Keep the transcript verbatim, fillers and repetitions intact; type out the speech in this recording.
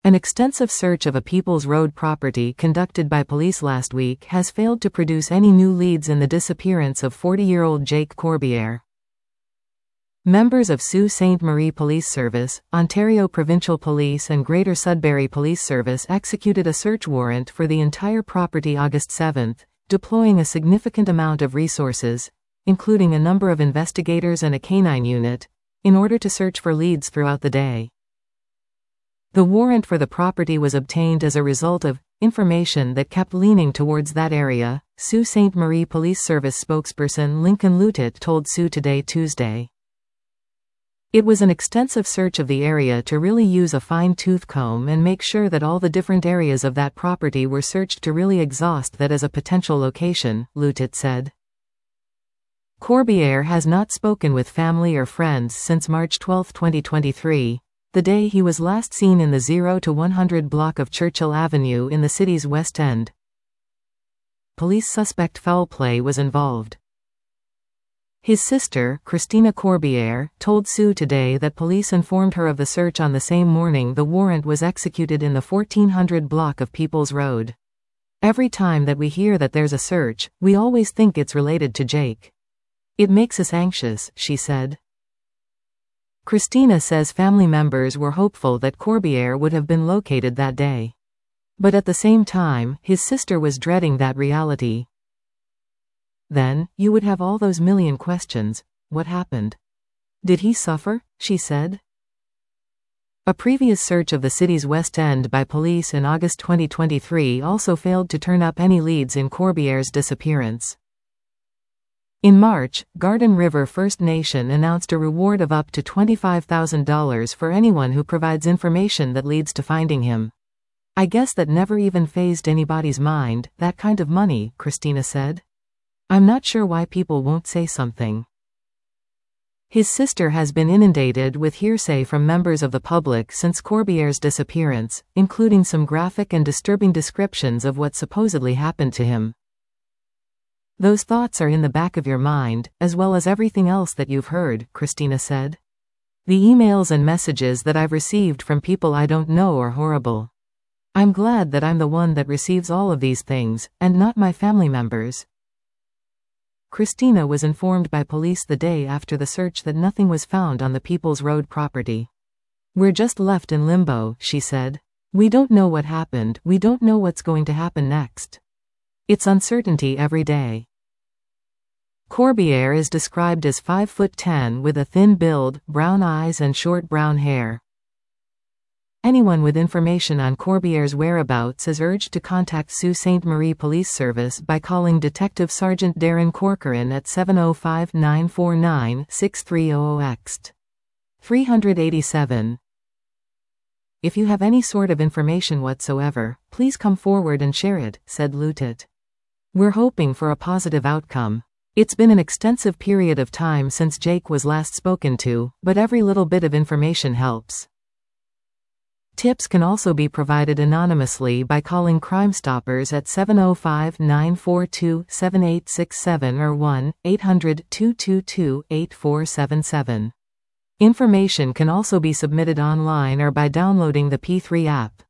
An extensive search of a People's Road property conducted by police last week has failed to produce any new leads in the disappearance of forty-year-old Jake Corbiere. Members of Sault Ste. Marie Police Service, Ontario Provincial Police and Greater Sudbury Police Service executed a search warrant for the entire property August seventh, deploying a significant amount of resources, including a number of investigators and a canine unit, in order to search for leads throughout the day. The warrant for the property was obtained as a result of information that kept leaning towards that area, Sault Ste. Marie Police Service spokesperson Lincoln Lutet told Sault Today Tuesday. It was an extensive search of the area to really use a fine-tooth comb and make sure that all the different areas of that property were searched to really exhaust that as a potential location, Lutet said. Corbiere has not spoken with family or friends since March twelfth twenty twenty-three, the day he was last seen in the zero to one hundred block of Churchill Avenue in the city's West End. Police suspect foul play was involved. His sister, Christina Corbiere, told Sault Today that police informed her of the search on the same morning the warrant was executed in the fourteen hundred block of People's Road. Every time that we hear that there's a search, we always think it's related to Jake. It makes us anxious, she said. Christina says family members were hopeful that Corbiere would have been located that day. But at the same time, his sister was dreading that reality. Then, you would have all those million questions. What happened? Did he suffer? She said. A previous search of the city's West End by police in August twenty twenty-three also failed to turn up any leads in Corbiere's disappearance. In March, Garden River First Nation announced a reward of up to twenty-five thousand dollars for anyone who provides information that leads to finding him. I guess that never even phased anybody's mind, that kind of money, Christina said. I'm not sure why people won't say something. His sister has been inundated with hearsay from members of the public since Corbiere's disappearance, including some graphic and disturbing descriptions of what supposedly happened to him. Those thoughts are in the back of your mind, as well as everything else that you've heard, Christina said. The emails and messages that I've received from people I don't know are horrible. I'm glad that I'm the one that receives all of these things, and not my family members. Christina was informed by police the day after the search that nothing was found on the People's Road property. We're just left in limbo, she said. We don't know what happened, we don't know what's going to happen next. It's uncertainty every day. Corbiere is described as five foot ten with a thin build, brown eyes and short brown hair. Anyone with information on Corbiere's whereabouts is urged to contact Sault Ste. Marie Police Service by calling Detective Sergeant Darren Corcoran at seven oh five, nine four nine, six three zero zero X T three eighty-seven. If you have any sort of information whatsoever, please come forward and share it, said Lutet. We're hoping for a positive outcome. It's been an extensive period of time since Jake was last spoken to, but every little bit of information helps. Tips can also be provided anonymously by calling Crime Stoppers at seven oh five, nine four two, seven eight six seven or one eight hundred, two two two, eight four seven seven. Information can also be submitted online or by downloading the P three app.